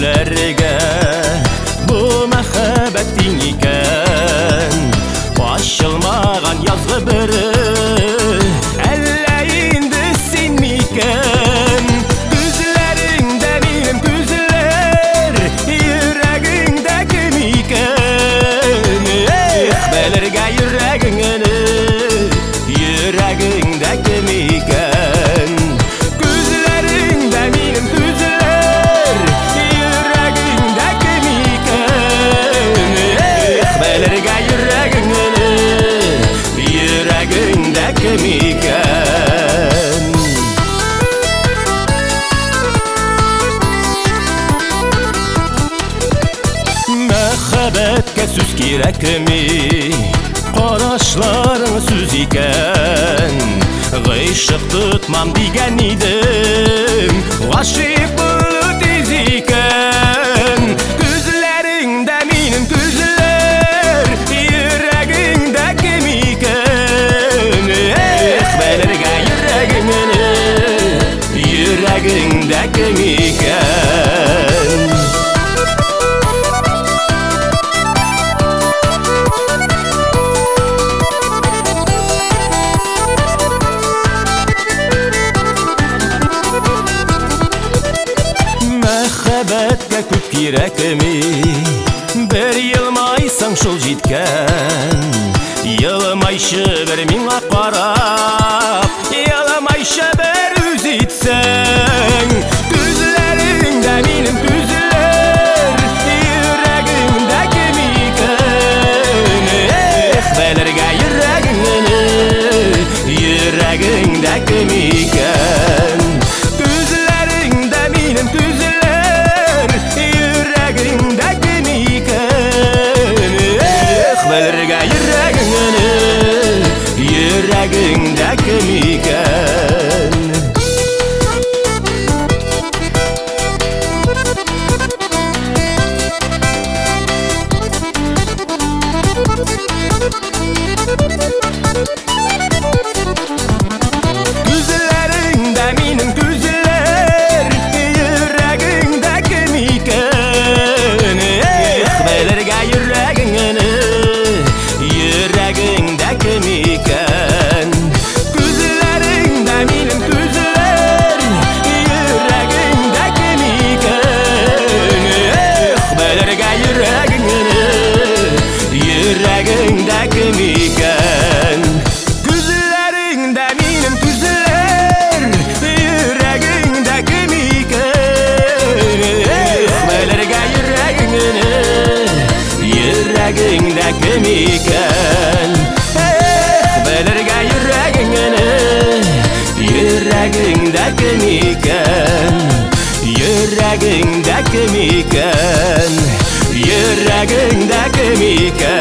күзләргә бу мәхәббәтең икән. Ачылмаган язгы бере әллә инде син микән? Күзләреңдә минем күзләр, йөрәгеңдә кем икән? Белергә йөрәгеңне, йөрәгеңдә кем икән? Күзләреңдә минем күзләр, йөрәгеңдә кем икән? Белергә йөрәгеңне, йөрәгеңдә кем икән? Мәхәббәткә сүз кирәкми, карашларың сүз икән. Гыйшык тотмам дигән идем, гашыйк булу тиз икән. Күзләреңдә минем күзләр, йөрәгеңдә кем икән? Белергә йөрәгеңне, йөрәгеңдә кем икән? Мәхәббәткә күп кирәкми, бер елмайсаң шул җиткән. Елмайчы бер миңа карап, елмайчы бер үз итсәң. Күзләреңдә минем күзләр, йөрәгеңдә кем икән? Белергә йөрәгеңне, йөрәгеңдә кем икән? Күзләреңдә минем күзләр, йөрәгеңдә кем икән? Белергә йөрәгеңне, йөрәгеңдә кем икән? Күзләреңдә минем күзләр, йөрәгеңдә кем икән? Белергә йөрәгеңне, йөрәгеңдә кем икән? Күзләреңдә минем күзләр, йөрәгеңдә кем икән? Белергә йөрәгеңне, йөрәгеңдә кем икән? Күзләреңдә минем күзләр, йөрәгеңдә кем икән? Белергә йөрәгеңне, йөрәгеңдә кем икән? Белергә йөрәгеңне, йөрәгеңдә кем икән? Йөрәгеңдә кем икән? Йөрәгеңдә кем икән?